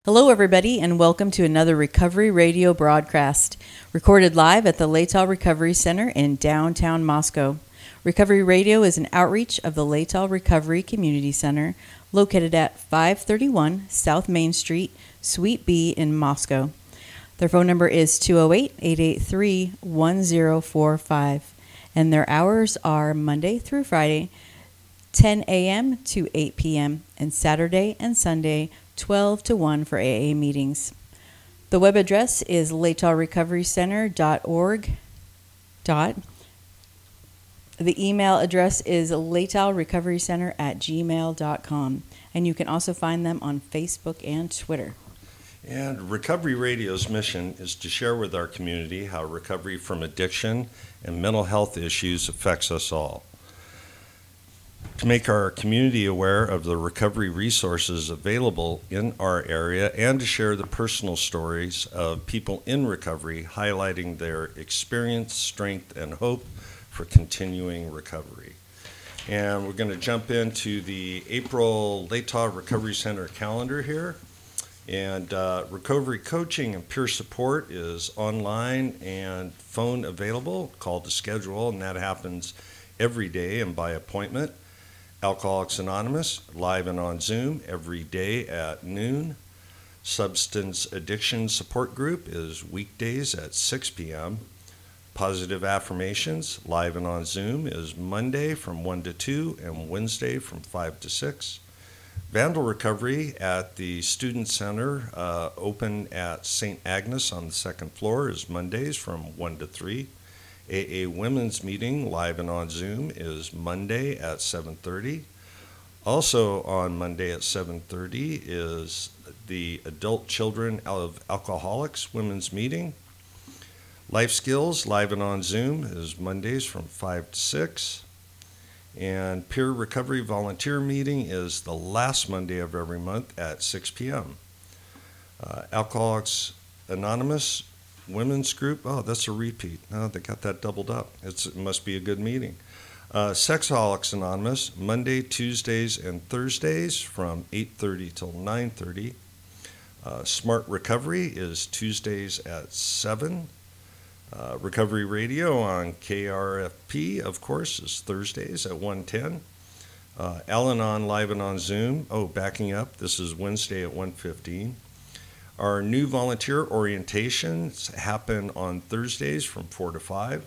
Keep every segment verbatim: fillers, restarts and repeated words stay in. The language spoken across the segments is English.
Hello, everybody, and welcome to another Recovery Radio broadcast, recorded live at the Latal Recovery Center in downtown Moscow. Recovery Radio is an outreach of the Latal Recovery Community Center, located at five thirty-one South Main Street, Suite B in Moscow. Their phone number is two oh eight, eight eight three, one oh four five, and their hours are Monday through Friday, ten a.m. to eight p.m., and Saturday and Sunday, twelve to one for A A meetings. The web address is latal recovery center dot org. Dot. The email address is latal recovery center at gmail dot com, and you can also find them on Facebook and Twitter. And Recovery Radio's mission is to share with our community how recovery from addiction and mental health issues affects us all. To make our community aware of the recovery resources available in our area and to share the personal stories of people in recovery, highlighting their experience, strength, and hope for continuing recovery. And we're going to jump into the April Latal Recovery Center calendar here. And uh, recovery coaching and peer support is online and phone available, called to schedule, and that happens every day and by appointment. Alcoholics Anonymous, live and on Zoom every day at noon. Substance Addiction Support Group is weekdays at six p.m. Positive Affirmations, live and on Zoom, is Monday from one to two and Wednesday from five to six. Vandal Recovery at the Student Center, uh, open at Saint Agnes on the second floor, is Mondays from one to three. A A Women's Meeting, live and on Zoom, is Monday at seven thirty. Also on Monday at seven thirty is the Adult Children of Alcoholics Women's Meeting. Life Skills, live and on Zoom, is Mondays from five to six. And Peer Recovery Volunteer Meeting is the last Monday of every month at six p.m. Uh, Alcoholics Anonymous Women's Group, oh, that's a repeat. No, they got that doubled up. It's, it must be a good meeting. Uh, Sexaholics Anonymous, Monday, Tuesdays, and Thursdays from eight thirty till nine thirty. Uh, Smart Recovery is Tuesdays at seven. Uh, Recovery Radio on K R F P, of course, is Thursdays at one ten. Uh, Al-Anon live and on Zoom, oh, backing up, this is Wednesday at one fifteen. Our new volunteer orientations happen on Thursdays from four to five.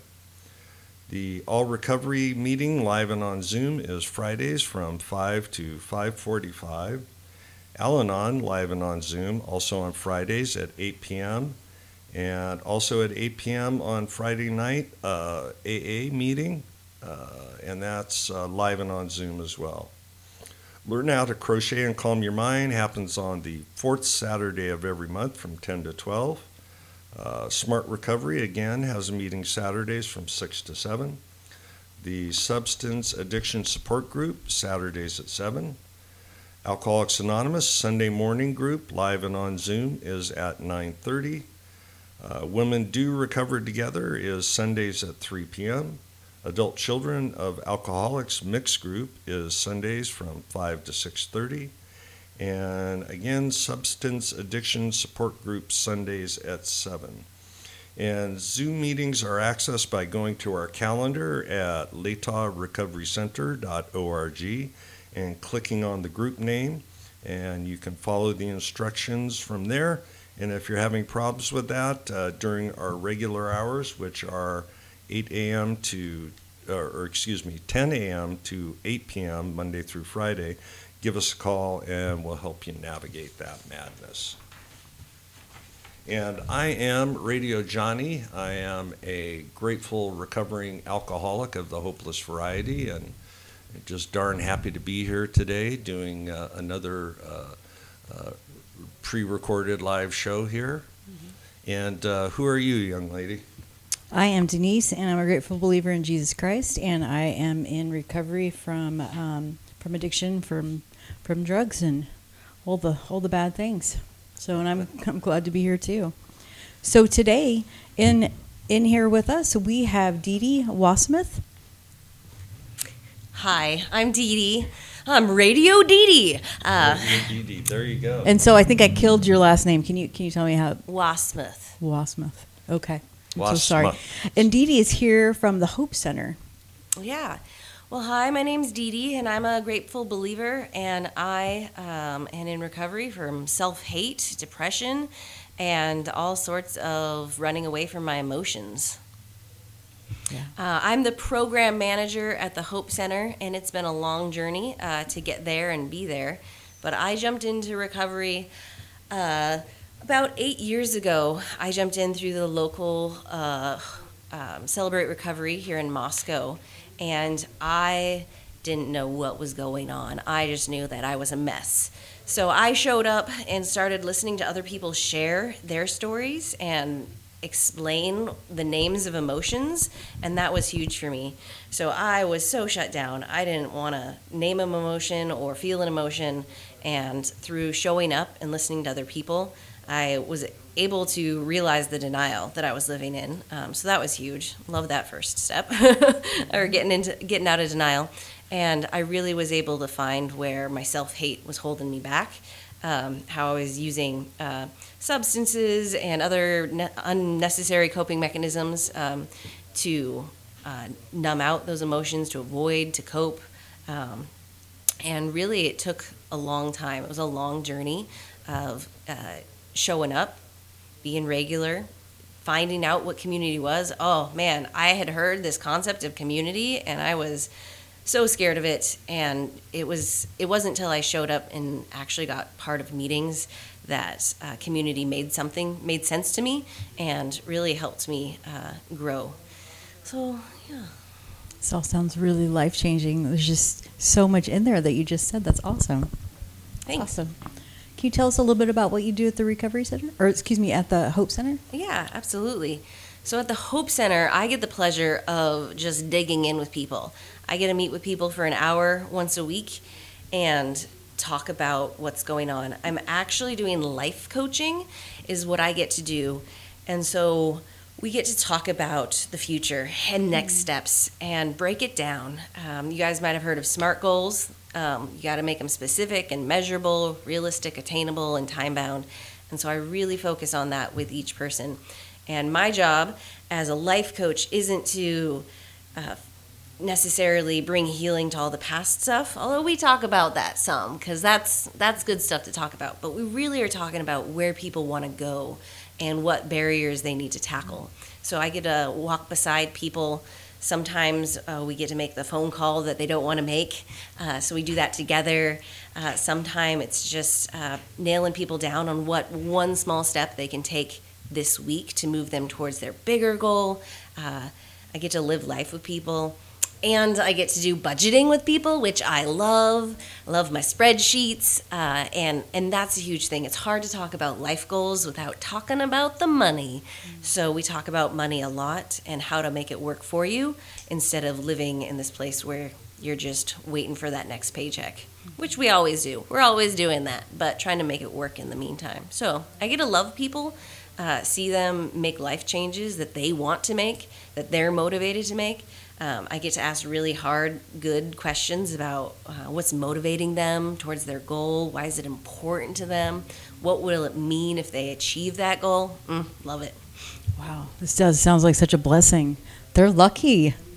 The All Recovery meeting live and on Zoom is Fridays from five to five forty-five. Al-Anon live and on Zoom also on Fridays at eight p.m. And also at eight p.m. on Friday night, uh, A A meeting, uh, and that's uh, live and on Zoom as well. Learn How to Crochet and Calm Your Mind happens on the fourth Saturday of every month from ten to twelve. Uh, Smart Recovery, again, has a meeting Saturdays from six to seven. The Substance Addiction Support Group, Saturdays at seven. Alcoholics Anonymous, Sunday morning group, live and on Zoom, is at nine thirty. Uh, Women Do Recover Together is Sundays at three p.m. Adult Children of Alcoholics Mixed Group is Sundays from five to six thirty. And again, Substance Addiction Support Group Sundays at seven. And Zoom meetings are accessed by going to our calendar at latal recovery center dot org and clicking on the group name, and you can follow the instructions from there. And if you're having problems with that, uh, during our regular hours, which are eight a.m. to, or, or excuse me, ten a.m. to eight p.m. Monday through Friday, give us a call and we'll help you navigate that madness. And I am Radio Johnny. I am a grateful recovering alcoholic of the hopeless variety, and just darn happy to be here today doing uh, another uh, uh, pre-recorded live show here. Mm-hmm. And uh, who are you, young lady? I am Denise, and I'm a grateful believer in Jesus Christ, and I am in recovery from um, from addiction, from from drugs, and all the all the bad things. So, and I'm I'm glad to be here too. So today, in in here with us, we have Dee Dee Wasmuth. Hi, I'm Dee Dee. I'm Radio Dee Dee. Uh, Radio Dee Dee, there you go. And so I think I killed your last name. Can you can you tell me how? Wasmouth. Wasmuth. Okay. I'm so Wasmuth. sorry. And Dee Dee is here from the Hope Center. Yeah. Well, hi, my name's Dee Dee, and I'm a grateful believer, and I um, am in recovery from self-hate, depression, and all sorts of running away from my emotions. Yeah. Uh, I'm the program manager at the Hope Center, and it's been a long journey uh, to get there and be there. But I jumped into recovery uh, about eight years ago. I jumped in through the local uh, um, Celebrate Recovery here in Moscow, and I didn't know what was going on. I just knew that I was a mess. So I showed up and started listening to other people share their stories and explain the names of emotions, and that was huge for me. So I was so shut down. I didn't want to name an emotion or feel an emotion, and through showing up and listening to other people, I was able to realize the denial that I was living in. Um, so that was huge. Love that first step, or getting into getting out of denial. And I really was able to find where my self-hate was holding me back. Um, how I was using uh, substances and other ne- unnecessary coping mechanisms um, to uh, numb out those emotions, to avoid, to cope. Um, and really, it took a long time. It was a long journey of uh, showing up, being regular, finding out what community was. Oh, man, I had heard this concept of community, and I was so scared of it, and it was it wasn't until I showed up and actually got part of meetings that uh, community made something made sense to me and really helped me uh, grow. So yeah, This all sounds really life changing. There's just so much in there that you just said. That's awesome. thanks. Awesome. Can you tell us a little bit about what you do at the Recovery Center, or excuse me, at the Hope Center? Yeah, absolutely. So at the Hope Center, I get the pleasure of just digging in with people. I get to meet with people for an hour once a week and talk about what's going on. I'm actually doing life coaching is what I get to do. And so we get to talk about the future and next steps and break it down. Um, you guys might have heard of SMART goals. Um, you got to make them specific and measurable, realistic, attainable, and time-bound. And so I really focus on that with each person. And my job as a life coach isn't to uh, necessarily bring healing to all the past stuff, although we talk about that some, because that's that's good stuff to talk about. But we really are talking about where people want to go and what barriers they need to tackle. So I get to walk beside people. Sometimes uh, we get to make the phone call that they don't want to make, uh, so we do that together. Uh, Sometimes it's just uh, nailing people down on what one small step they can take this week to move them towards their bigger goal. Uh, I get to live life with people. And I get to do budgeting with people, which I love. I love my spreadsheets, uh, and, and that's a huge thing. It's hard to talk about life goals without talking about the money. Mm-hmm. So we talk about money a lot and how to make it work for you instead of living in this place where you're just waiting for that next paycheck, mm-hmm. which we always do. We're always doing that, but trying to make it work in the meantime. So I get to love people, uh, see them make life changes that they want to make, that they're motivated to make. Um, I get to ask really hard, good questions about uh, what's motivating them towards their goal. Why is it important to them? What will it mean if they achieve that goal? Mm, love it. Wow, this does sounds like such a blessing. They're lucky to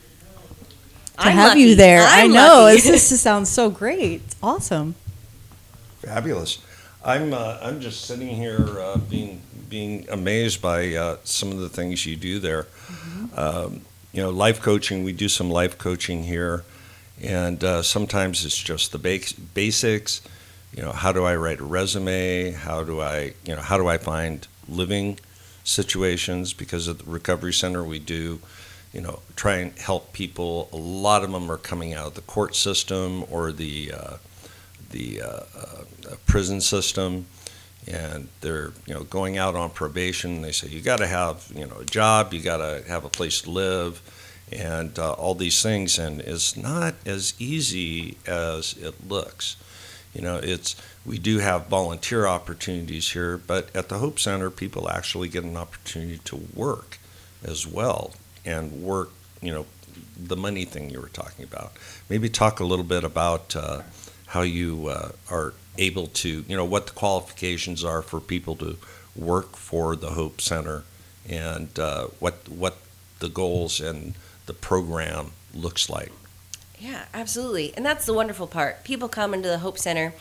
I'm have lucky. you there. I'm I know. lucky. This just sounds so great. It's awesome. Fabulous. I'm uh, I'm just sitting here uh, being being amazed by uh, some of the things you do there. Mm-hmm. Um, you know, life coaching. We do some life coaching here, and uh, sometimes it's just the bas- basics. You know, how do I write a resume? How do I, you know, how do I find living situations? Because at the Recovery Center, we do, you know, try and help people. A lot of them are coming out of the court system or the uh, the uh, uh, prison system, and they're, you know, going out on probation. They say you got to have, you know, a job, you got to have a place to live, and uh, all these things. And it's not as easy as it looks. You know, it's we do have volunteer opportunities here, but at the Hope Center, people actually get an opportunity to work as well, and work, you know, the money thing you were talking about. Maybe talk a little bit about uh, how you uh, are able to, you know, what the qualifications are for people to work for the Hope Center, and uh, what what the goals and the program looks like. Yeah, absolutely. And that's the wonderful part. People come into the Hope Center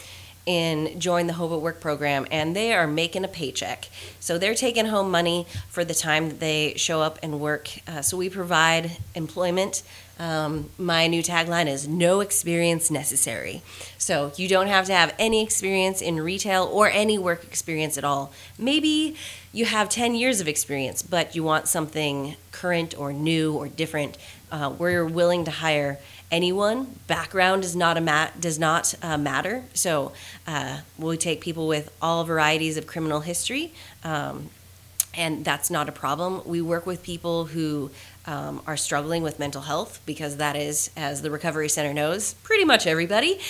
and join the Hope at Work program, and they are making a paycheck. So they're taking home money for the time that they show up and work. Uh, so we provide employment. Um, my new tagline is no experience necessary. So you don't have to have any experience in retail or any work experience at all. Maybe you have ten years of experience, but you want something current or new or different. Uh, we're willing to hire anyone. Background does not a mat does not uh, matter. So uh, we take people with all varieties of criminal history, um, and that's not a problem. We work with people who um, are struggling with mental health, because that is, as the Recovery Center knows, pretty much everybody.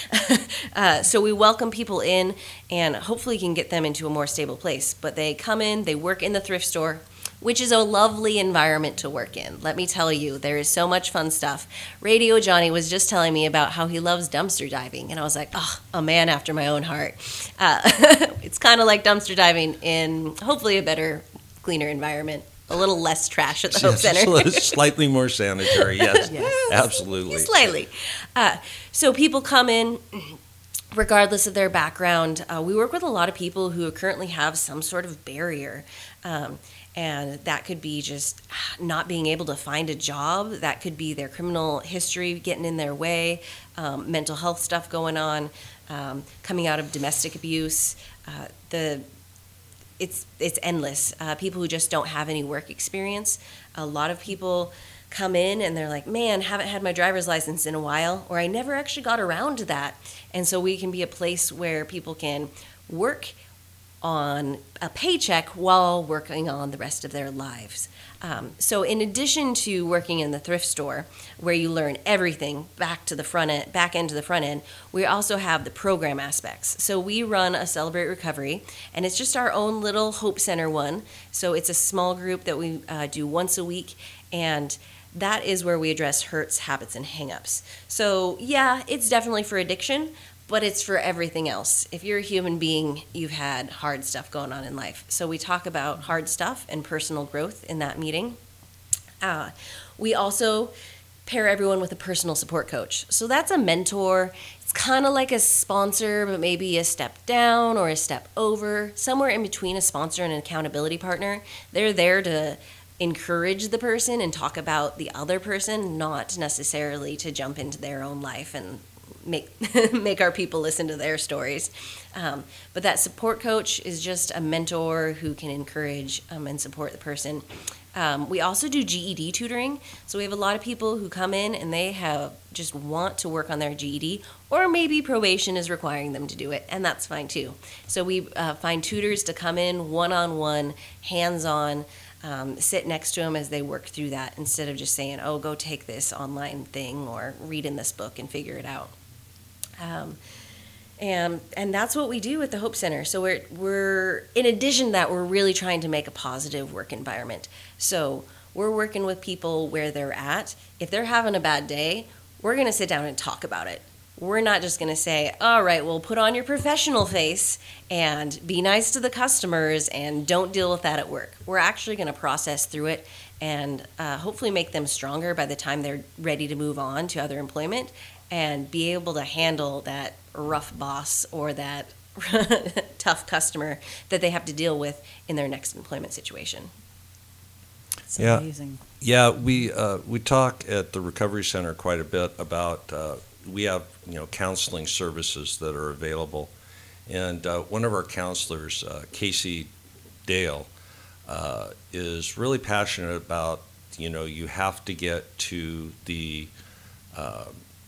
uh, so we welcome people in, and hopefully can get them into a more stable place. But they come in, they work in the thrift store, which is a lovely environment to work in. Let me tell you, there is so much fun stuff. Radio Johnny was just telling me about how he loves dumpster diving, and I was like, oh, a man after my own heart. Uh, it's kind of like dumpster diving in hopefully a better, cleaner environment, a little less trash at the Hope Center. Slightly more sanitary, yes, yes. Absolutely. Slightly. Uh, so people come in, regardless of their background. Uh, we work with a lot of people who currently have some sort of barrier. Um, And that could be just not being able to find a job. That could be their criminal history getting in their way, um, mental health stuff going on, um, coming out of domestic abuse. Uh, the it's it's endless. Uh, people who just don't have any work experience. A lot of people come in and they're like, man, haven't had my driver's license in a while, or I never actually got around to that. And so we can be a place where people can work on a paycheck while working on the rest of their lives. Um, so in addition to working in the thrift store, where you learn everything back to the front end, back end to the front end, we also have the program aspects. So we run a Celebrate Recovery, and it's just our own little Hope Center one. So it's a small group that we uh, do once a week, and that is where we address hurts, habits, and hangups. So yeah, it's definitely for addiction, but it's for everything else. If you're a human being, you've had hard stuff going on in life. So we talk about hard stuff and personal growth in that meeting. Uh, we also pair everyone with a personal support coach. So that's a mentor. It's kind of like a sponsor, but maybe a step down or a step over, somewhere in between a sponsor and an accountability partner. They're there to encourage the person and talk about the other person, not necessarily to jump into their own life and make make our people listen to their stories. Um, but that support coach is just a mentor who can encourage um, and support the person. Um, we also do G E D tutoring. So we have a lot of people who come in and they have just want to work on their G E D, or maybe probation is requiring them to do it, and that's fine too. So we uh, find tutors to come in one-on-one, hands-on, Um, sit next to them as they work through that, instead of just saying, oh, go take this online thing or read in this book and figure it out. Um, and and that's what we do at the Hope Center. So we're we're in addition to that, we're really trying to make a positive work environment. So we're working with people where they're at. If they're having a bad day, we're going to sit down and talk about it. We're not just going to say, all right, well, put on your professional face and be nice to the customers and don't deal with that at work. We're actually going to process through it and uh, hopefully make them stronger by the time they're ready to move on to other employment, and be able to handle that rough boss or that tough customer that they have to deal with in their next employment situation. It's Yeah. amazing. Yeah, we uh, we talk at the Recovery Center quite a bit about, uh, we have, you know, counseling services that are available. And uh, one of our counselors, uh, Casey Dale, uh, is really passionate about, you know, you have to get to the uh,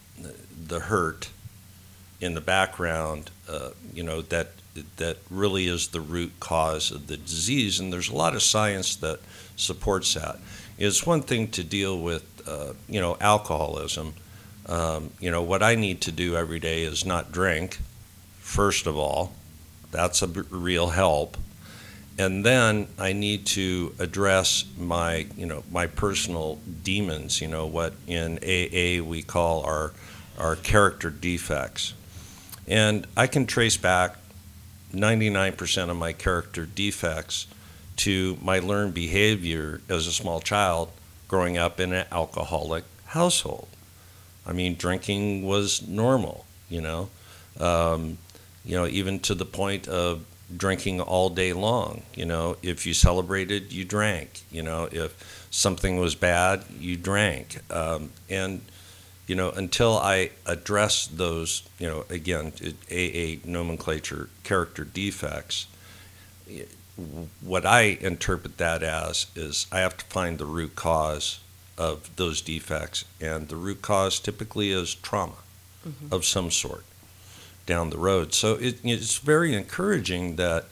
the hurt in the background, uh, you know, that that really is the root cause of the disease. And there's a lot of science that supports that. It's one thing to deal with, uh, you know, alcoholism. Um, you know, what I need to do every day is not drink, first of all. That's a b- real help. And then I need to address my, you know, my personal demons, you know, what in A A we call our, our character defects. And I can trace back ninety-nine percent of my character defects to my learned behavior as a small child growing up in an alcoholic household. I mean, drinking was normal, you know, um, you know, even to the point of drinking all day long. You know, if you celebrated, you drank. You know, if something was bad, you drank. Um, and, you know, until I address those, you know, again, A A nomenclature, character defects, what I interpret that as is I have to find the root cause of those defects. And the root cause typically is trauma mm-hmm. of some sort down the road. So it, it's very encouraging that,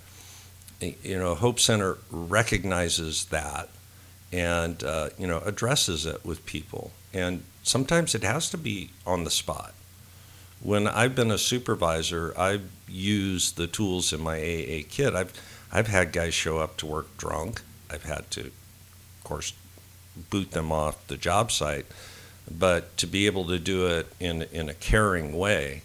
you know, Hope Center recognizes that and, uh, you know, addresses it with people. And sometimes it has to be on the spot. When I've been a supervisor, I've used the tools in my A A kit. I've I've had guys show up to work drunk. I've had to, of course, boot them off the job site. But to be able to do it in in a caring way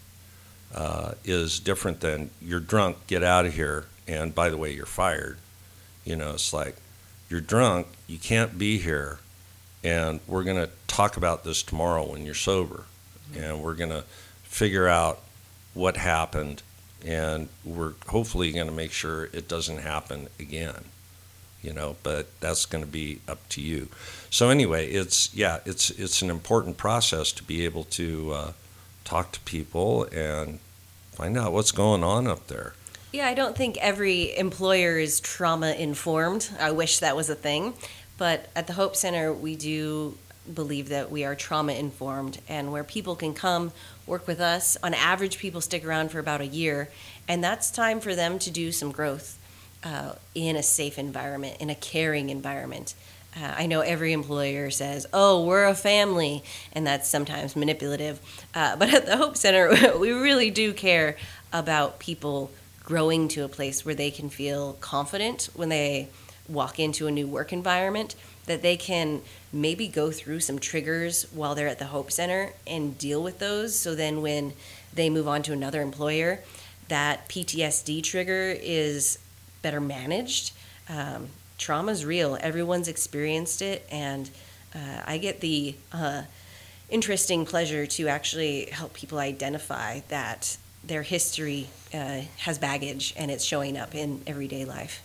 uh, is different than you're drunk, get out of here, and by the way, you're fired. You know, it's like, you're drunk, you can't be here, and we're going to talk about this tomorrow when you're sober. Mm-hmm. And we're going to figure out what happened, and we're hopefully going to make sure it doesn't happen again. You know, but that's going to be up to you. So anyway, it's yeah, it's it's an important process to be able to uh, talk to people and find out what's going on up there. Yeah, I don't think every employer is trauma informed. I wish that was a thing, but at the Hope Center, we do believe that we are trauma informed, and where people can come work with us. On average, people stick around for about a year, and that's time for them to do some growth. Uh, in a safe environment, in a caring environment. Uh, I know every employer says, oh, we're a family, and that's sometimes manipulative. Uh, but at the Hope Center, we really do care about people growing to a place where they can feel confident when they walk into a new work environment, that they can maybe go through some triggers while they're at the Hope Center and deal with those, so then when they move on to another employer, that P T S D trigger is better managed. Um, trauma is real. Everyone's experienced it, and uh, I get the uh, interesting pleasure to actually help people identify that their history uh, has baggage, and it's showing up in everyday life.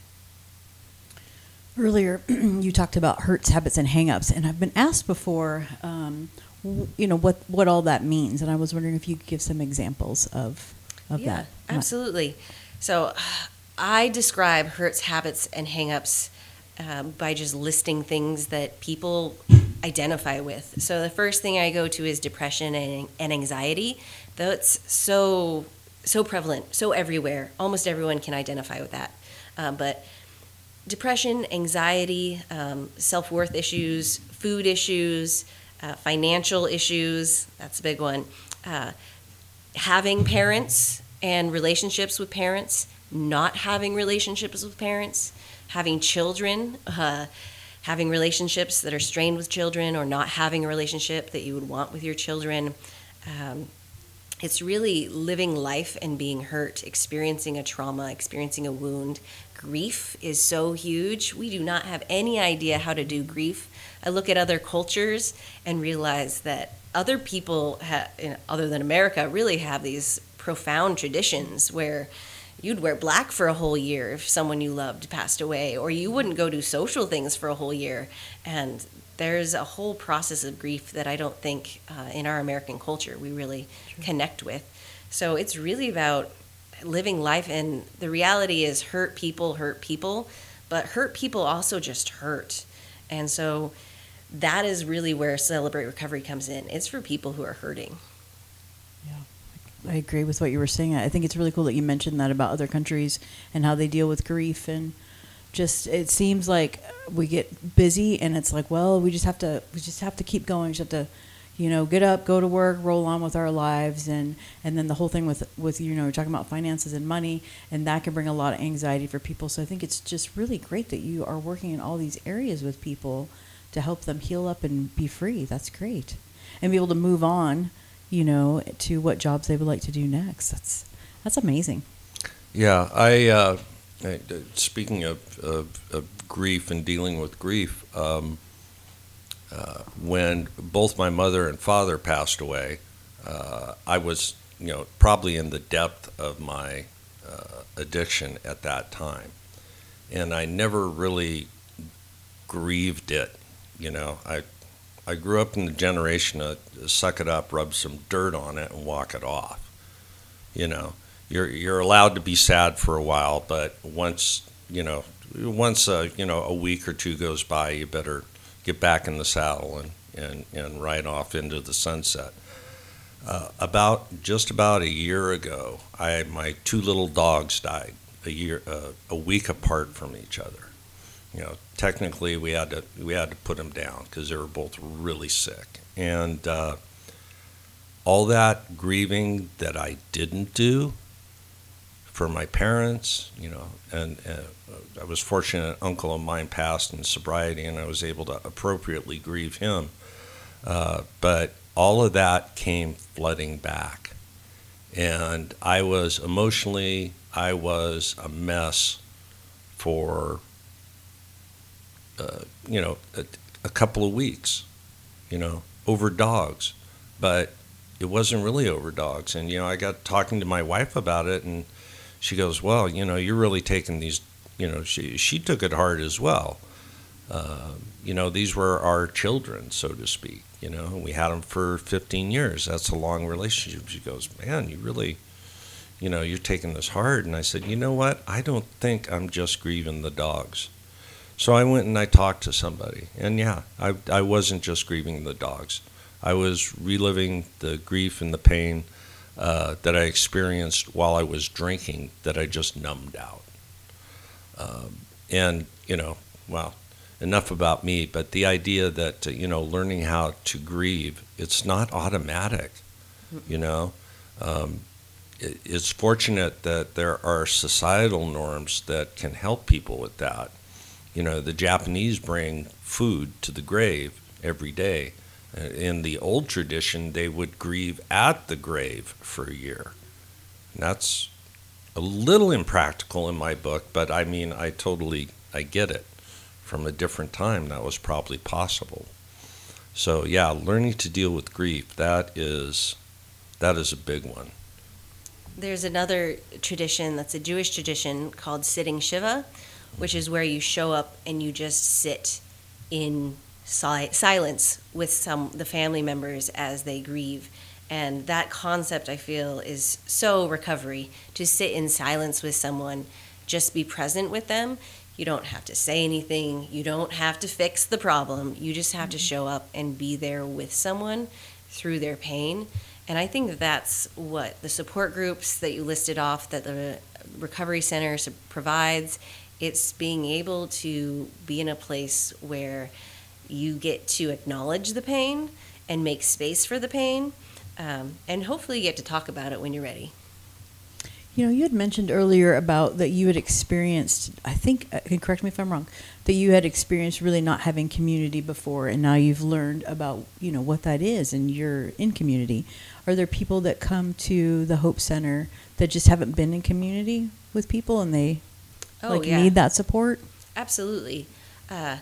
Earlier, you talked about hurts, habits, and hang-ups, and I've been asked before, um, w- you know, what, what all that means, and I was wondering if you could give some examples of, of yeah, that. Yeah, absolutely. So I describe hurts, habits, and hang-ups um, by just listing things that people identify with. So the first thing I go to is depression and, and anxiety. That's so so prevalent, so everywhere. Almost everyone can identify with that. Uh, but depression, anxiety, um, self-worth issues, food issues, uh, financial issues, that's a big one. Uh, having parents and relationships with parents, not having relationships with parents, having children, uh, having relationships that are strained with children, or not having a relationship that you would want with your children. Um, it's really living life and being hurt, experiencing a trauma, experiencing a wound. Grief is so huge. We do not have any idea how to do grief. I look at other cultures and realize that other people, ha- other than America, really have these profound traditions where you'd wear black for a whole year if someone you loved passed away, or you wouldn't go do social things for a whole year. And there's a whole process of grief that I don't think uh, in our American culture we really True. Connect with. So it's really about living life, and the reality is hurt people hurt people, but hurt people also just hurt. And so that is really where Celebrate Recovery comes in. It's for people who are hurting. Yeah, I agree with what you were saying. I think it's really cool that you mentioned that about other countries and how they deal with grief. And just, it seems like we get busy and it's like, well, we just have to, we just have to keep going. We just have to, you know, get up, go to work, roll on with our lives. And, and then the whole thing with, with, you know, we're talking about finances and money, and that can bring a lot of anxiety for people. So I think it's just really great that you are working in all these areas with people to help them heal up and be free. That's great. And be able to move on, you know, to what jobs they would like to do next. That's That's amazing. Yeah, I, uh, I speaking of, of, of grief and dealing with grief, um, uh, when both my mother and father passed away, uh, I was, you know, probably in the depth of my uh, addiction at that time, and I never really grieved it. You know, I I grew up in the generation of suck it up, rub some dirt on it, and walk it off. You know, you're you're allowed to be sad for a while, but once you know, once uh, you know a week or two goes by, you better get back in the saddle and and and ride off into the sunset. Uh, about just about a year ago, I my two little dogs died a year uh, a week apart from each other. You know, technically we had to we had to put them down because they were both really sick, and uh, all that grieving that I didn't do for my parents, you know, and uh, I was fortunate an uncle of mine passed in sobriety, and I was able to appropriately grieve him. Uh, but all of that came flooding back, and I was emotionally, I was a mess for, uh, you know, a, a couple of weeks, you know, over dogs, but it wasn't really over dogs. And, you know, I got talking to my wife about it, and she goes, well, you know, you're really taking these, you know, she, she took it hard as well. Uh, you know, these were our children, so to speak, you know, and we had them for fifteen years. That's a long relationship. She goes, man, you really, you know, you're taking this hard. And I said, you know what? I don't think I'm just grieving the dogs. So I went and I talked to somebody. And yeah, I, I wasn't just grieving the dogs. I was reliving the grief and the pain uh, that I experienced while I was drinking that I just numbed out. Um, and, you know, well, enough about me, but the idea that, uh, you know, learning how to grieve, it's not automatic, you know. Um, it, it's fortunate that there are societal norms that can help people with that. You know, the Japanese bring food to the grave every day. In the old tradition, they would grieve at the grave for a year. And that's a little impractical in my book, but I mean, I totally, I get it. From a different time, that was probably possible. So yeah, learning to deal with grief, that is, that is a big one. There's another tradition that's a Jewish tradition called sitting Shiva, which is where you show up and you just sit in si- silence with some the family members as they grieve. And that concept, I feel, is so recovery, to sit in silence with someone, just be present with them. You don't have to say anything. You don't have to fix the problem. You just have to show up and be there with someone through their pain. And I think that that's what the support groups that you listed off that the Recovery Center provides. It's being able to be in a place where you get to acknowledge the pain and make space for the pain, um, and hopefully you get to talk about it when you're ready. You know, you had mentioned earlier about that you had experienced, I think, uh, and correct me if I'm wrong, that you had experienced really not having community before, and now you've learned about, you know, what that is, and you're in community. Are there people that come to the Hope Center that just haven't been in community with people, and they Oh, like yeah. need that support? Absolutely. Uh,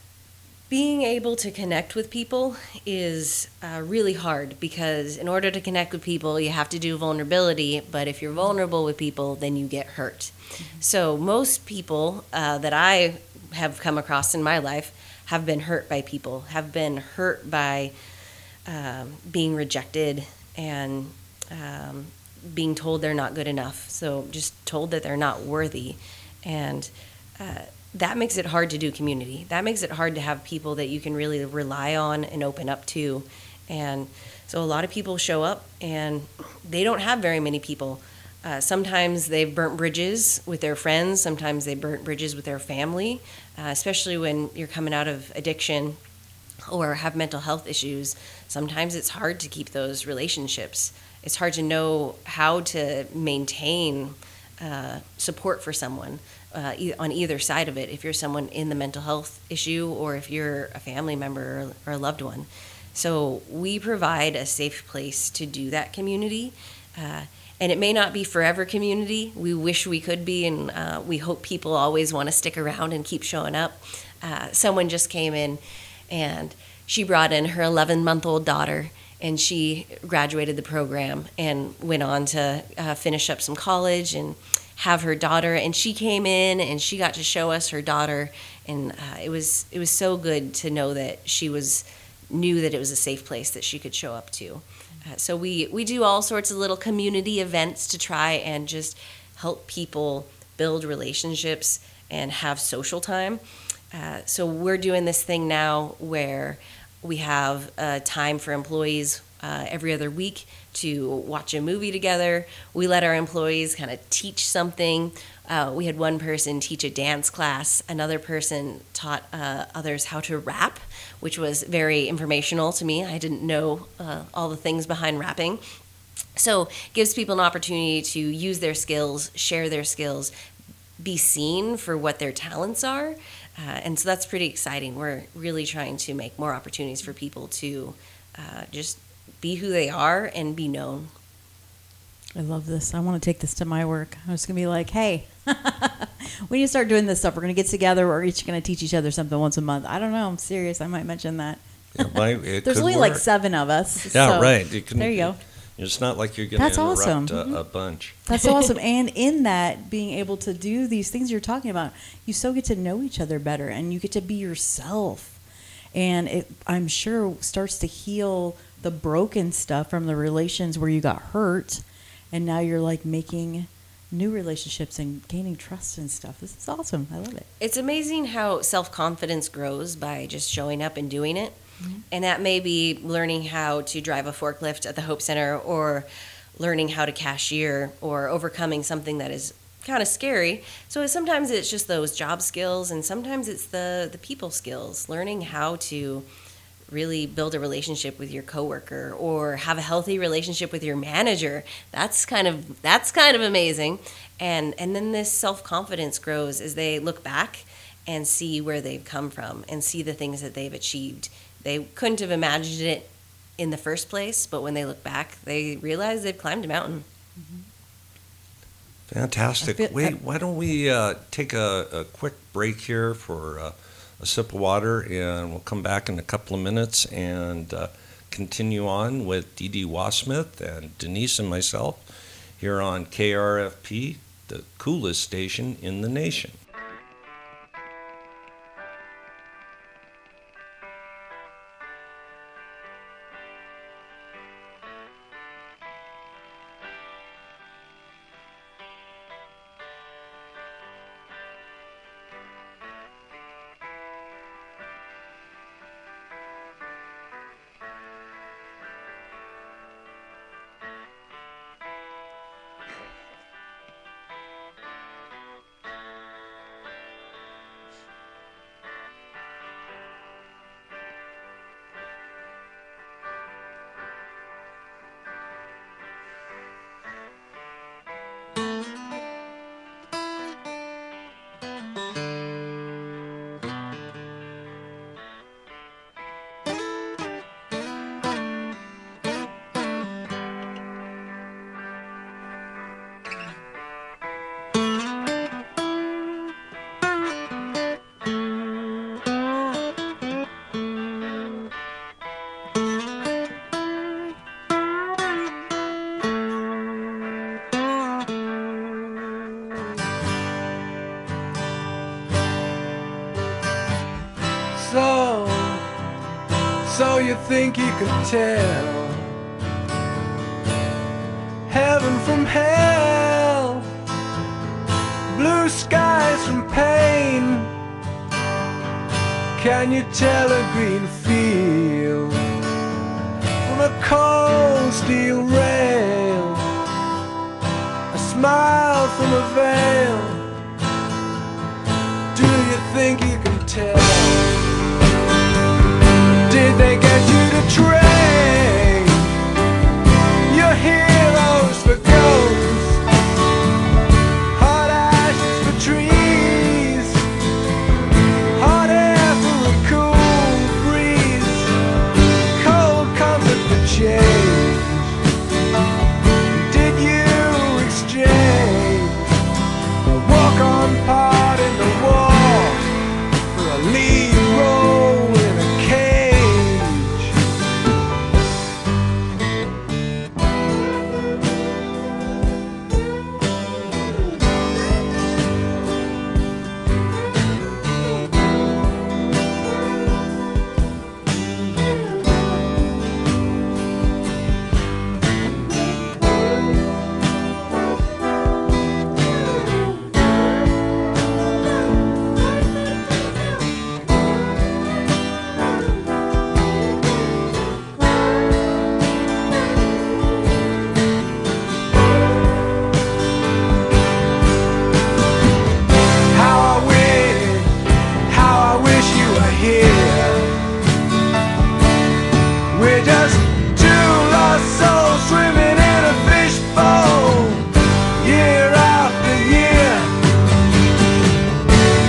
being able to connect with people is uh, really hard, because in order to connect with people, you have to do vulnerability. But if you're vulnerable with people, then you get hurt. Mm-hmm. So most people uh, that I have come across in my life have been hurt by people, have been hurt by um, being rejected and um, being told they're not good enough. So just told that they're not worthy. And uh, that makes it hard to do community. That makes it hard to have people that you can really rely on and open up to. And so a lot of people show up and they don't have very many people. Uh, sometimes they've burnt bridges with their friends. Sometimes they burnt bridges with their family, uh, especially when you're coming out of addiction or have mental health issues. Sometimes it's hard to keep those relationships. It's hard to know how to maintain uh, support for someone. Uh, e- on either side of it, if you're someone in the mental health issue or if you're a family member or, or a loved one. So we provide a safe place to do that community. Uh, And it may not be forever community. We wish we could be, and uh, we hope people always want to stick around and keep showing up. Uh, someone just came in, and she brought in her eleven-month-old daughter, and she graduated the program and went on to uh, finish up some college and have her daughter. And she came in, and she got to show us her daughter, and uh, it was it was so good to know that she was knew that it was a safe place that she could show up to. Uh, so we, we do all sorts of little community events to try and just help people build relationships and have social time. Uh, so we're doing this thing now where we have uh, time for employees uh, every other week to watch a movie together. We let our employees kind of teach something. Uh, we had one person teach a dance class. Another person taught uh, others how to rap, which was very informational to me. I didn't know uh, all the things behind rapping. So it gives people an opportunity to use their skills, share their skills, be seen for what their talents are. Uh, and so that's pretty exciting. We're really trying to make more opportunities for people to uh, just be who they are and be known. I love this. I want to take this to my work. I'm just going to be like, hey, when you start doing this stuff, we're going to get together. We're each going to teach each other something once a month. I don't know. I'm serious. I might mention that. It might, it There's could only work. like seven of us. Yeah, so right. It can, there you go. It's not like you're going That's to interrupt awesome. a, Mhm. a bunch. That's awesome. And in that, being able to do these things you're talking about, you so get to know each other better, and you get to be yourself. And it, I'm sure, starts to heal the broken stuff from the relations where you got hurt, and now you're like making new relationships and gaining trust and stuff. This is awesome. I love it. It's amazing how self-confidence grows by just showing up and doing it. Mm-hmm. And that may be learning how to drive a forklift at the Hope Center, or learning how to cashier, or overcoming something that is kind of scary. So sometimes it's just those job skills, and sometimes it's the, the people skills, learning how to really build a relationship with your coworker or have a healthy relationship with your manager. That's kind of that's kind of amazing. And and then this self-confidence grows as they look back and see where they've come from and see the things that they've achieved. They couldn't have imagined it in the first place, but when they look back, they realize they've climbed a mountain. Fantastic. feel- Wait, I- why don't we uh, take a, a quick break here for uh, a sip of water, and we'll come back in a couple of minutes and uh, continue on with Dee Dee Wasmith and Denise and myself here on K R F P, the coolest station in the nation. So, so you think you can tell heaven from hell, blue skies from pain? Can you tell a green field from a cold steel rail, a smile from a veil? Do you think you can tell? Did they get you to trade your heroes for ghosts, hot ashes for trees, hot air for a cool breeze, cold comfort for change? Did you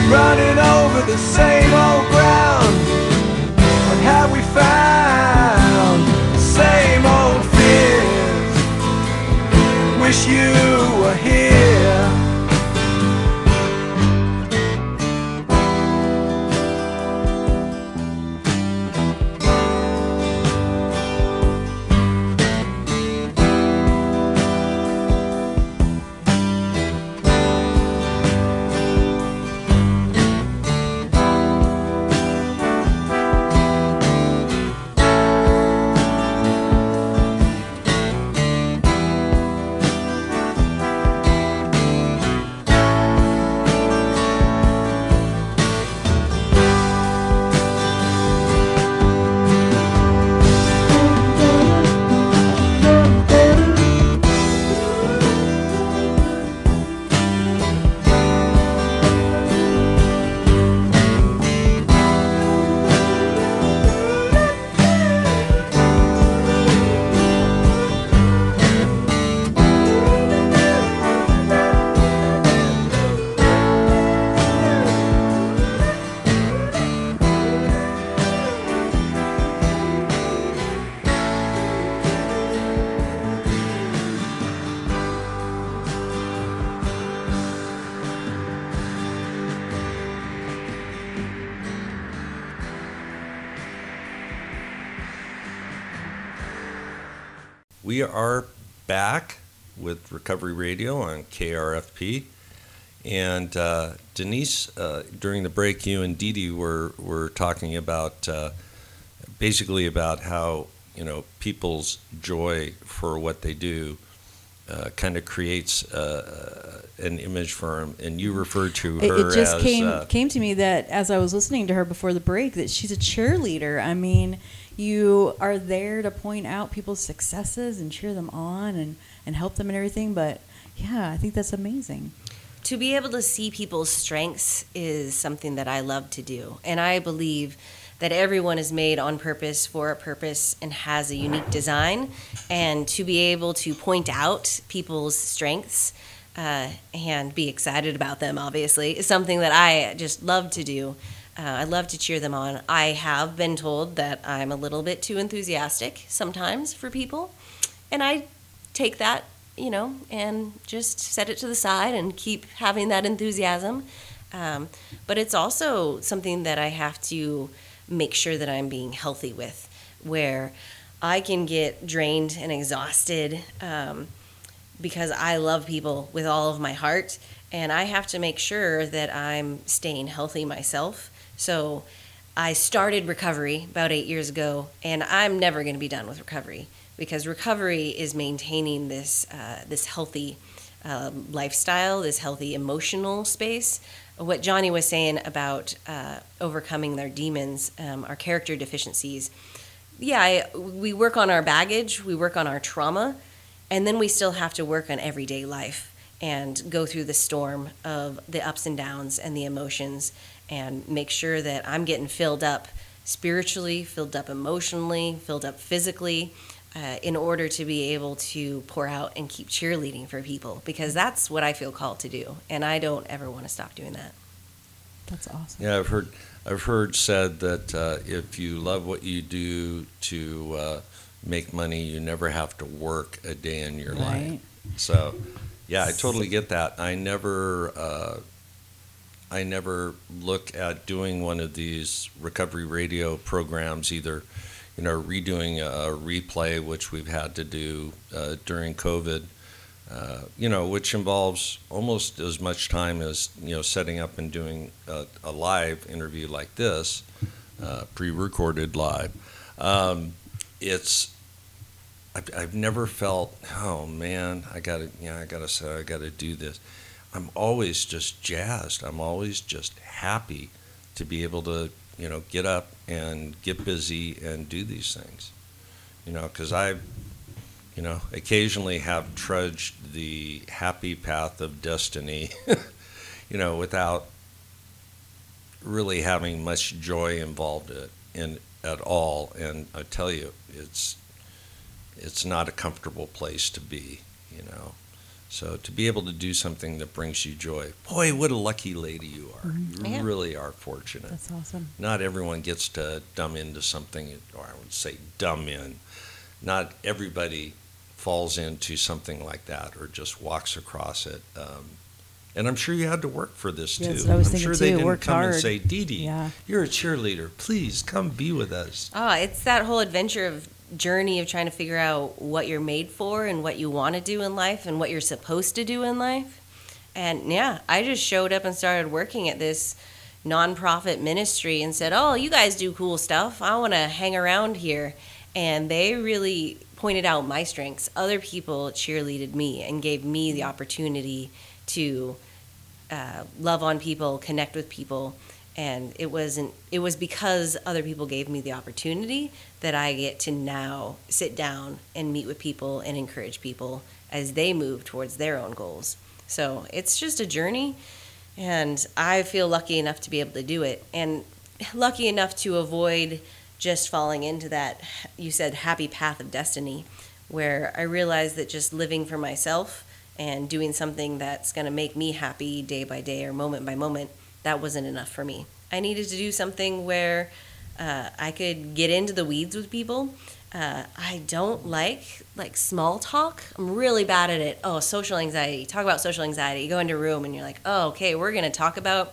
running over the same old ground. What have we found? The same old fears. Wish you were here. We are back with Recovery Radio on K R F P. And uh, Denise, uh, during the break, you and Dee Dee were, were talking about uh, basically about how, you know, people's joy for what they do uh, kind of creates uh, an image for them. And you referred to It, her it just as... came uh, came to me that as I was listening to her before the break, that she's a cheerleader. I mean, you are there to point out people's successes and cheer them on and, and help them and everything. But yeah, I think that's amazing. To be able to see people's strengths is something that I love to do. And I believe that everyone is made on purpose for a purpose and has a unique design. And to be able to point out people's strengths uh, and be excited about them, obviously, is something that I just love to do. Uh, I love to cheer them on. I have been told that I'm a little bit too enthusiastic sometimes for people. And I take that, you know, and just set it to the side and keep having that enthusiasm. Um, but it's also something that I have to make sure that I'm being healthy with, where I can get drained and exhausted um, because I love people with all of my heart, and I have to make sure that I'm staying healthy myself. So I started recovery about eight years ago, and I'm never going to be done with recovery, because recovery is maintaining this uh, this healthy um, lifestyle, this healthy emotional space. What Johnny was saying about uh, overcoming their demons, um, our character deficiencies. Yeah, I, we work on our baggage, we work on our trauma, and then we still have to work on everyday life and go through the storm of the ups and downs and the emotions and make sure that I'm getting filled up spiritually, filled up emotionally, filled up physically, uh, in order to be able to pour out and keep cheerleading for people, because that's what I feel called to do, and I don't ever want to stop doing that. That's awesome. Yeah, I've heard I've heard said that uh, if you love what you do to uh, make money, you never have to work a day in your Right. life. So, yeah, I totally get that. I never uh, I never look at doing one of these recovery radio programs, either, you know, redoing a replay, which we've had to do uh, during COVID. Uh, you know, which involves almost as much time as, you know, setting up and doing a, a live interview like this, uh, pre-recorded live. Um, it's, I've, I've never felt, oh man, I gotta, you know, I gotta say, I gotta do this. I'm always just jazzed. I'm always just happy to be able to, you know, get up and get busy and do these things. You know, because I've, you know, occasionally have trudged the happy path of destiny, you know, without really having much joy involved in at all. And I tell you, it's it's not a comfortable place to be, you know. So to be able to do something that brings you joy, boy, what a lucky lady you are. Mhm. You Yeah. really are fortunate. That's awesome. Not everyone gets to dumb into something, or I would say dumb in. Not everybody falls into something like that or just walks across it. Um, and I'm sure you had to work for this too. Yeah, that's what I was I'm thinking sure too, they didn't worked come and hard. say, Dee Dee, Yeah. you're a cheerleader. Please come be with us. Oh, it's that whole adventure of journey of trying to figure out what you're made for and what you want to do in life and what you're supposed to do in life. And yeah, I just showed up and started working at this nonprofit ministry and said, "Oh, you guys do cool stuff. I want to hang around here." And they really pointed out my strengths. Other people cheerleaded me and gave me the opportunity to uh, love on people, connect with people. And it wasn't. It was because other people gave me the opportunity that I get to now sit down and meet with people and encourage people as they move towards their own goals. So it's just a journey, and I feel lucky enough to be able to do it, and lucky enough to avoid just falling into that, you said, happy path of destiny, where I realized that just living for myself and doing something that's going to make me happy day by day or moment by moment, that wasn't enough for me. I needed to do something where uh, I could get into the weeds with people. Uh, I don't like like small talk. I'm really bad at it. Oh, social anxiety. Talk about social anxiety. You go into a room and you're like, oh, okay, we're going to talk about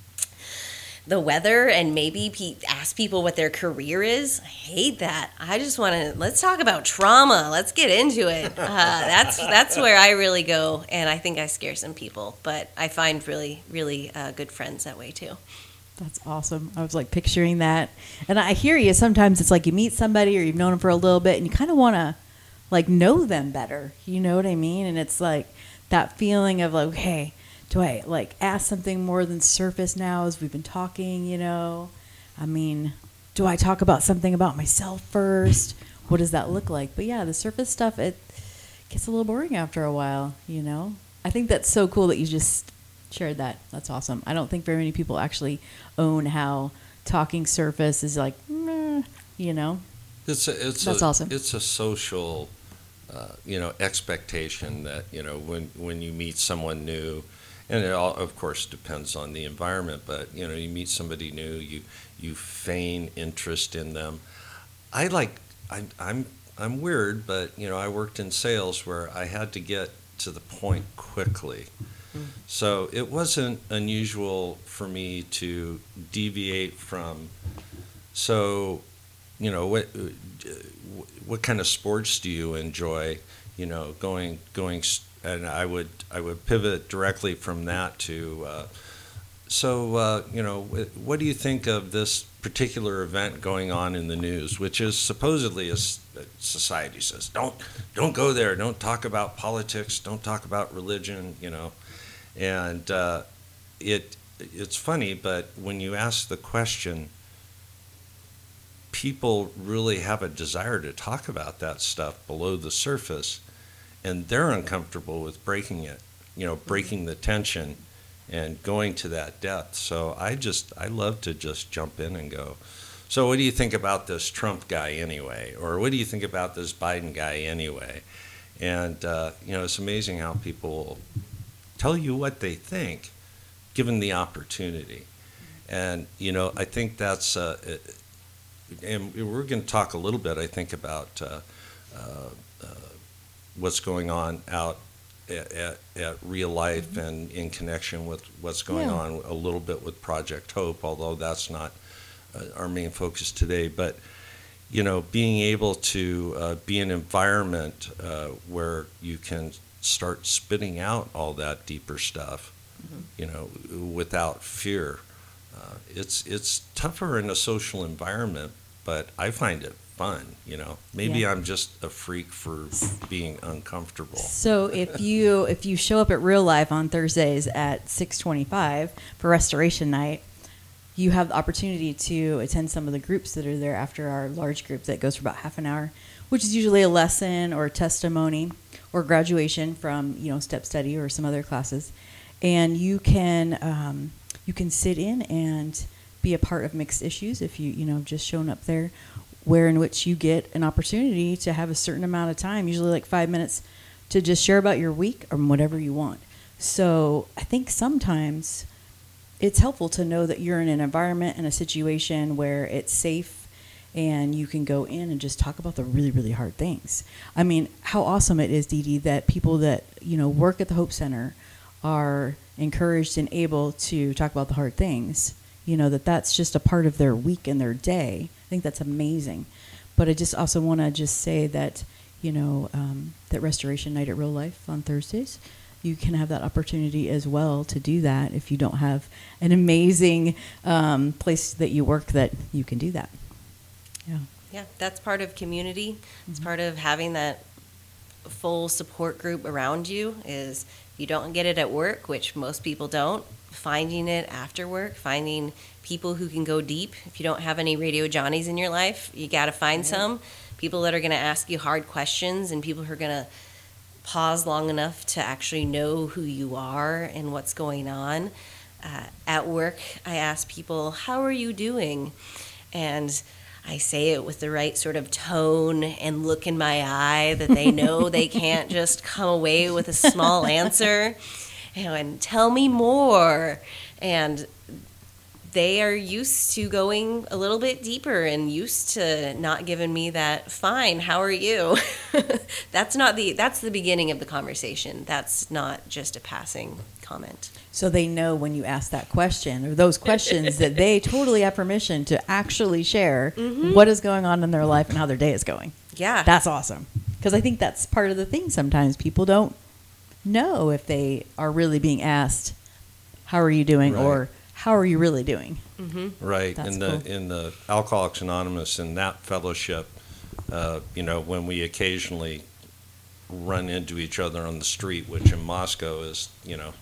the weather and maybe pe- ask people what their career is. I hate that. I just want to, let's talk about trauma. Let's get into it. Uh, that's that's where I really go, and I think I scare some people, but I find really, really uh, good friends that way too. That's awesome. I was like picturing that. And I hear you. Sometimes it's like you meet somebody or you've known them for a little bit and you kind of want to like know them better. You know what I mean? And it's like that feeling of like, hey, do I like ask something more than surface now as we've been talking, you know? I mean, do I talk about something about myself first? What does that look like? But yeah, the surface stuff, it gets a little boring after a while, you know? I think that's so cool that you just shared that. That's awesome. I don't think very many people actually own how talking surface is like, meh, you know? It's a, it's That's a, awesome. It's a social, uh, you know, expectation that, you know, when, when you meet someone new, and it all, of course, depends on the environment, but, you know, you meet somebody new, you you feign interest in them. I like, I, I'm I'm weird, but, you know, I worked in sales where I had to get to the point quickly. Mm. So it wasn't unusual for me to deviate from, so, you know, what what kind of sports do you enjoy, you know, going, going and I would I would pivot directly from that to, uh, so, uh, you know, what do you think of this particular event going on in the news, which is supposedly, a, society says, don't don't go there, don't talk about politics, don't talk about religion, you know. And uh, it it's funny, but when you ask the question, people really have a desire to talk about that stuff below the surface. And they're uncomfortable with breaking it, you know, breaking the tension and going to that depth. So I just, I love to just jump in and go, so what do you think about this Trump guy anyway? Or what do you think about this Biden guy anyway? And, uh, you know, it's amazing how people tell you what they think, given the opportunity. And, you know, I think that's, uh, and we're going to talk a little bit, I think, about uh, uh, uh, what's going on out at, at, at real life mm-hmm. and in connection with what's going yeah. on a little bit with Project Hope, although that's not uh, our main focus today. But, you know, being able to uh, be in an environment uh, where you can start spitting out all that deeper stuff, mm-hmm. you know, without fear. Uh, it's it's tougher in a social environment, but I find it fun, you know. Maybe yeah. I'm just a freak for being uncomfortable. So if you if you show up at Real Life on Thursdays at six twenty-five for Restoration Night, you have the opportunity to attend some of the groups that are there after our large group that goes for about half an hour, which is usually a lesson or a testimony or graduation from, you know, step study or some other classes. And you can um, you can sit in and be a part of Mixed Issues if you, you know, just shown up there, where in which you get an opportunity to have a certain amount of time, usually like five minutes to just share about your week or whatever you want. So I think sometimes it's helpful to know that you're in an environment and a situation where it's safe and you can go in and just talk about the really, really hard things. I mean, how awesome it is, Dee Dee, that people that, you know, work at the Hope Center are encouraged and able to talk about the hard things. You know, that that's just a part of their week and their day. I think that's amazing. But I just also want to just say that, you know, um, that Restoration Night at Real Life on Thursdays, you can have that opportunity as well to do that if you don't have an amazing um, place that you work that you can do that. Yeah. Yeah, that's part of community. It's Mm-hmm. part of having that full support group around you. Is if you don't get it at work, which most people don't, finding it after work, finding people who can go deep. If you don't have any radio Johnnies in your life, you got to find some people that are going to ask you hard questions and people who are going to pause long enough to actually know who you are and what's going on. Uh, at work, I ask people, how are you doing? And I say it with the right sort of tone and look in my eye that they know they can't just come away with a small answer, you know, and tell me more. And they are used to going a little bit deeper and used to not giving me that, fine, how are you? That's not the, that's the beginning of the conversation. That's not just a passing comment. So they know when you ask that question or those questions that they totally have permission to actually share Mhm. what is going on in their life and how their day is going. Yeah. That's awesome. Because I think that's part of the thing. Sometimes people don't know if they are really being asked, how are you doing? Right. Or how are you really doing? Mm-hmm. Right. That's in the cool. in the Alcoholics Anonymous, in that fellowship, uh, you know, when we occasionally run into each other on the street, which in Moscow is, you know,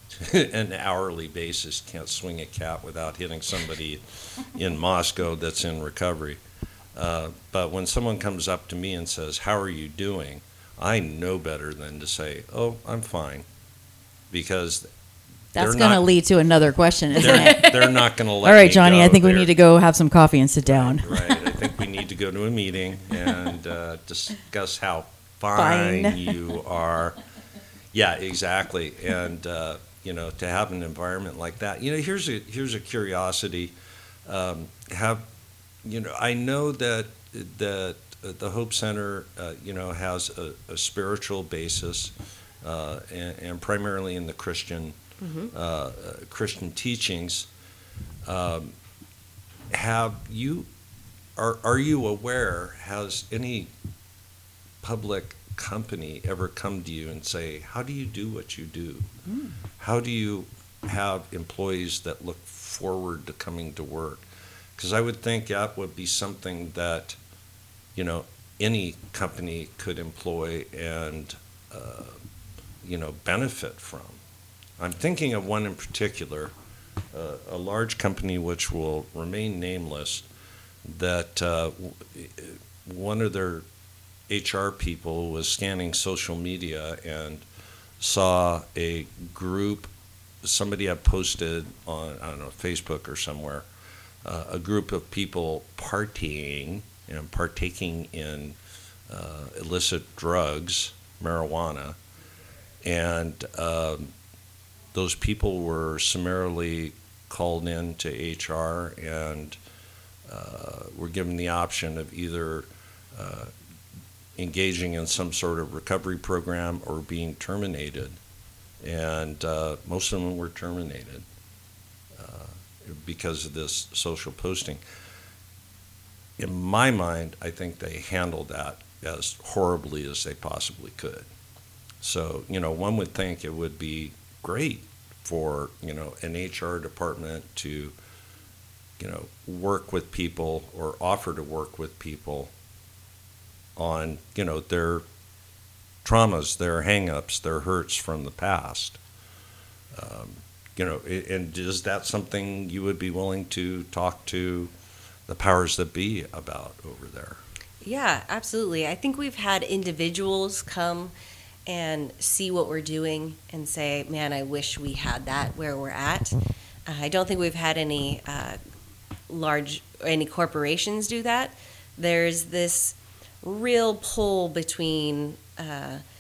an hourly basis, can't swing a cat without hitting somebody in Moscow that's in recovery. Uh, but when someone comes up to me and says, "How are you doing?" I know better than to say, "Oh, I'm fine," because That's They're going to not- lead to another question, isn't it? they're, they're not going to let All right, me Johnny, go. I think we They're- need to go have some coffee and sit down. Right, right. I think we need to go to a meeting and uh, discuss how fine, Fine. you are. Yeah, exactly. And uh, you know, to have an environment like that. You know, here's a here's a curiosity. Um, have you know? I know that that the Hope Center, uh, you know, has a, a spiritual basis, uh, and, and primarily in the Christian. Mm-hmm. Uh, uh, Christian teachings. Um, have you, are, are you aware, has any public company ever come to you and say, how do you do what you do? Mm. How do you have employees that look forward to coming to work? Because I would think that would be something that, you know, any company could employ and, uh, you know, benefit from. I'm thinking of one in particular, uh, a large company which will remain nameless, that uh, w- one of their H R people was scanning social media and saw a group, somebody had posted on, I don't know, Facebook or somewhere, uh, a group of people partying and partaking in uh, illicit drugs, marijuana, and um, those people were summarily called in to H R and uh, were given the option of either uh, engaging in some sort of recovery program or being terminated. And uh, most of them were terminated uh, because of this social posting. In my mind, I think they handled that as horribly as they possibly could. So, you know, one would think it would be great for, you know, an H R department to, you know, work with people or offer to work with people on, you know, their traumas, their hang-ups, their hurts from the past. Um, you know, i- and is that something you would be willing to talk to the powers that be about over there? Yeah, absolutely. I think we've had individuals come and see what we're doing and say, man, I wish we had that where we're at. Uh, I don't think we've had any uh, large, any corporations do that. There's this real pull between uh,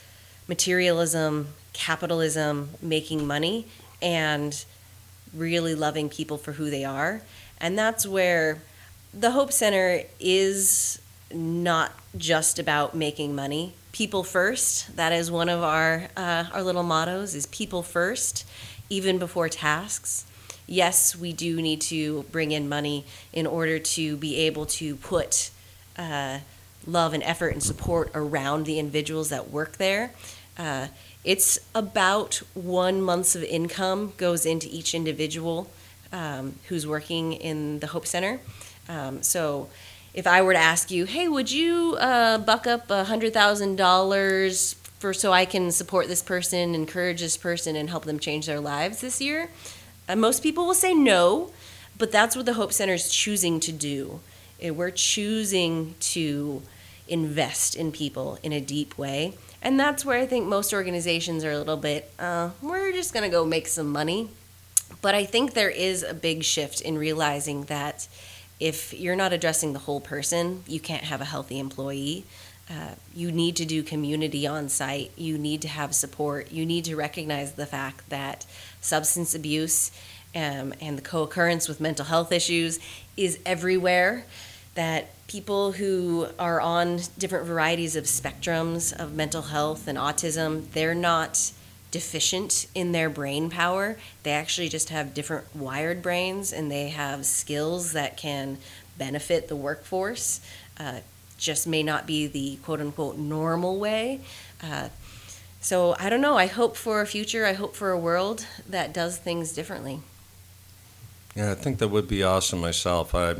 materialism, capitalism, making money, and really loving people for who they are. And that's where the Hope Center is not just about making money. People first. That is one of our uh, our little mottos, is people first, even before tasks. Yes, we do need to bring in money in order to be able to put uh, love and effort and support around the individuals that work there. Uh, it's about one month's of income goes into each individual um, who's working in the Hope Center. Um, so if I were to ask you, hey, would you uh, buck up one hundred thousand dollars for so I can support this person, encourage this person, and help them change their lives this year? Uh, most people will say no, but that's what the Hope Center is choosing to do. Uh, We're choosing to invest in people in a deep way. And that's where I think most organizations are a little bit, uh, we're just going to go make some money. But I think there is a big shift in realizing that if you're not addressing the whole person, you can't have a healthy employee. Uh, you need to do community on site. You need to have support. You need to recognize the fact that substance abuse um, and the co-occurrence with mental health issues is everywhere, that people who are on different varieties of spectrums of mental health and autism, they're not deficient in their brain power. They actually just have different wired brains, and they have skills that can benefit the workforce. Uh, just may not be the quote-unquote normal way. Uh, so I don't know. I hope for a future. I hope for a world that does things differently. Yeah, I think that would be awesome myself. I,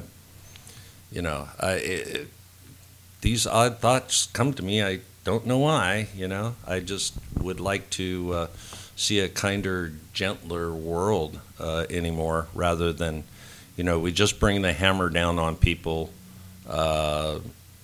you know, I it, these odd thoughts come to me. I don't know why, you know. I just would like to uh, see a kinder, gentler world uh, anymore, rather than, you know, we just bring the hammer down on people, uh,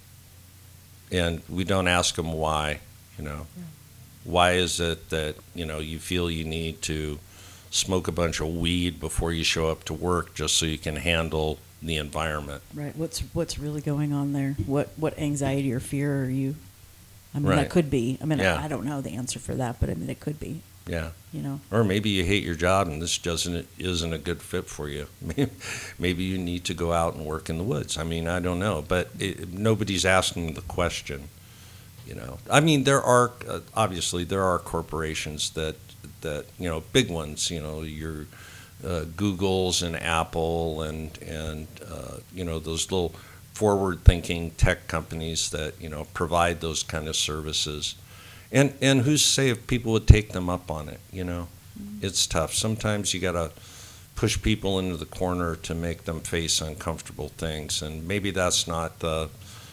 and we don't ask them why, you know. Yeah. Why is it that, you know, you feel you need to smoke a bunch of weed before you show up to work just so you can handle the environment? Right. What's what's really going on there? What what anxiety or fear are you? I mean, Right. that could be. I mean, Yeah. I, I don't know the answer for that, but I mean, it could be. Yeah. You know. Or maybe you hate your job and this doesn't isn't a good fit for you. Maybe you need to go out and work in the woods. I mean, I don't know, but it, nobody's asking the question. You know, I mean, there are uh, obviously there are corporations that that you know, big ones. You know, your uh, Googles and Apple and and uh, you know, those little forward-thinking tech companies that, you know, provide those kind of services. And and who's to say if people would take them up on it, you know? Mm-hmm. It's tough. Sometimes you got to push people into the corner to make them face uncomfortable things, and maybe that's not the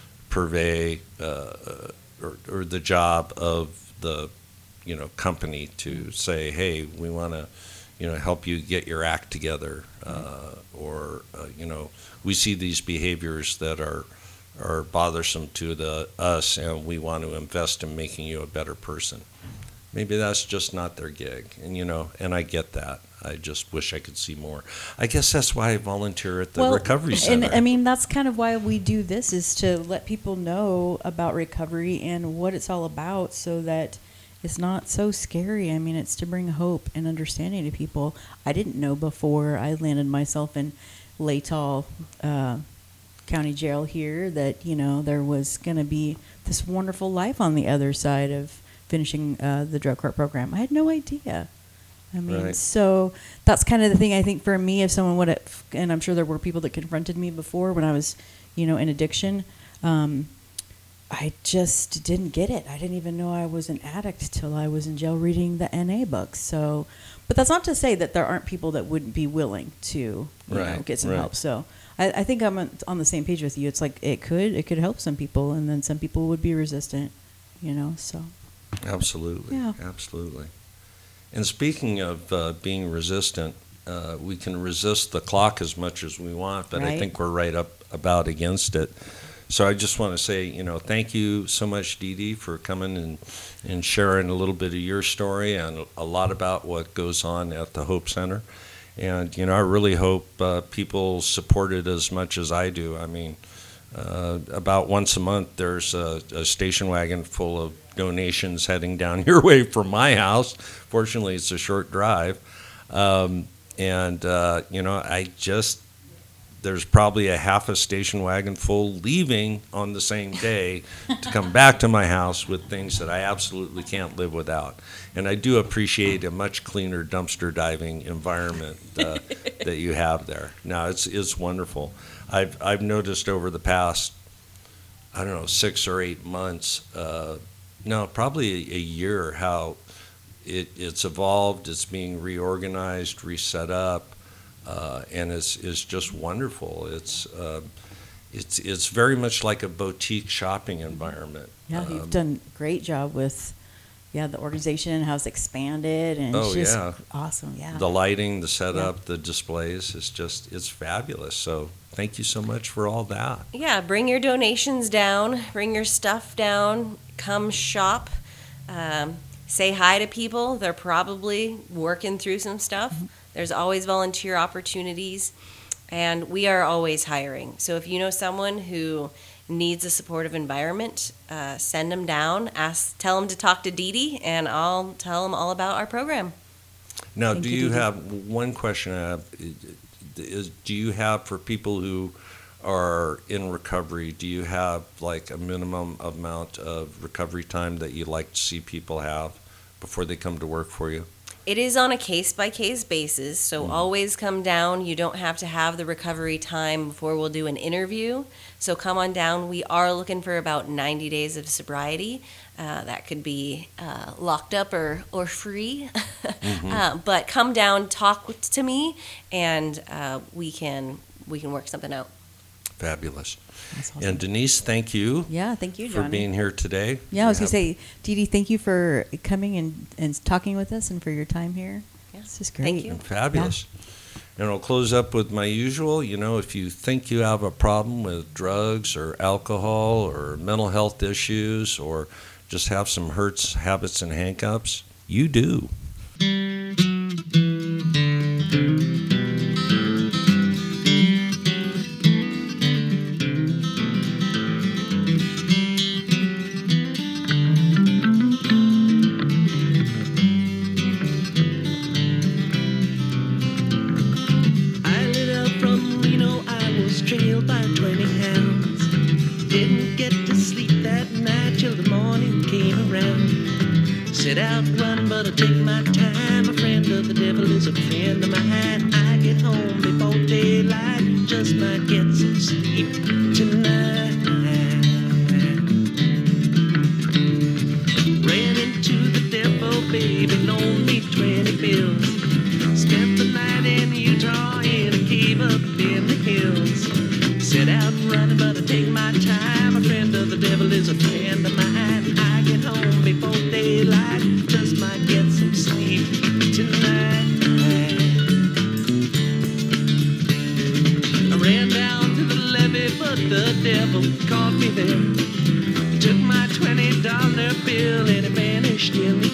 purvey uh, or, or the job of the, you know, company to say, hey, we want to, you know, help you get your act together, uh, or uh, you know, we see these behaviors that are are bothersome to the us, and we want to invest in making you a better person. Maybe that's just not their gig, and you know, and I get that. I just wish I could see more. I guess that's why I volunteer at the well, recovery center. And I mean, that's kind of why we do this, is to let people know about recovery and what it's all about, so that it's not so scary. I mean, it's to bring hope and understanding to people. I didn't know before I landed myself in Latol uh, County Jail here that, you know, there was going to be this wonderful life on the other side of finishing uh, the drug court program. I had no idea. I mean, Right. so that's kind of the thing, I think, for me, if someone would have, and I'm sure there were people that confronted me before when I was, you know, in addiction, um, I just didn't get it. I didn't even know I was an addict till I was in jail reading the N A books. So, but that's not to say that there aren't people that wouldn't be willing to, you Right, know, get some right. help. So I, I think I'm on on the same page with you. It's like it could, it could help some people, and then some people would be resistant, you know, so. Absolutely, Yeah. absolutely. And speaking of uh, being resistant, uh, we can resist the clock as much as we want, but I Right. think we're right up about against it. So I just want to say, you know, thank you so much, Dee Dee, for coming and, and sharing a little bit of your story and a lot about what goes on at the Hope Center. And, you know, I really hope uh, people support it as much as I do. I mean, uh, about once a month, there's a, a station wagon full of donations heading down your way from my house. Fortunately, it's a short drive. Um, and, uh, you know, I just, there's probably a half a station wagon full leaving on the same day to come back to my house with things that I absolutely can't live without. And I do appreciate a much cleaner dumpster diving environment uh, that you have there. Now, it's it's wonderful. I've I've noticed over the past, I don't know, six or eight months, uh, no, probably a, a year, how it, it's evolved, it's being reorganized, reset up. Uh, and it's, it's just wonderful. It's, uh, it's, it's very much like a boutique shopping environment. Yeah, Um, you've done a great job with, yeah, the organization, how it's expanded, and Oh, it's just yeah. awesome. Yeah. The lighting, the setup, the displays, it's just, it's fabulous. So thank you so much for all that. Yeah, bring your donations down, bring your stuff down, come shop, um, say hi to people. They're probably working through some stuff. Mm-hmm. There's always volunteer opportunities, and we are always hiring. So if you know someone who needs a supportive environment, uh, send them down, ask, tell them to talk to Dee Dee, and I'll tell them all about our program. Now, Thank do you, you Dee Dee. have, one question I have is, do you have, for people who are in recovery, do you have like a minimum amount of recovery time that you like to see people have before they come to work for you? It is on a case-by-case basis, so always come down. You don't have to have the recovery time before we'll do an interview. So come on down. We are looking for about ninety days of sobriety. Uh, that could be uh, locked up or, or free. Mm-hmm. uh, but come down, talk with, to me, and uh, we can we can work something out. Fabulous. That's awesome. And Denise, thank you Yeah, thank you, for Johnny. being here today. Yeah, I was You going to have- say, Dee Dee, thank you for coming and, and talking with us and for your time here. Yeah. It's just great. Thank you. And fabulous. And I'll close up with my usual, you know, if you think you have a problem with drugs or alcohol or mental health issues or just have some hurts, habits, and hangups, you do. I lit out from Reno, I was trailed by twenty hounds. Didn't get to sleep that night till the morning came around. Set out running, but I take my time. A friend of the devil is a friend of mine. I get home before daylight, just might get some sleep tonight. Ran into the devil, baby, loaned me twenty bills. Spent the night in Utah in a cave up in the hills. Set out running, but I take my time. A friend of the devil is a friend of mine. I get home before daylight, just might get some sleep tonight. I ran down to the levee, but the devil caught me there. He took my twenty dollar bill and it vanished in the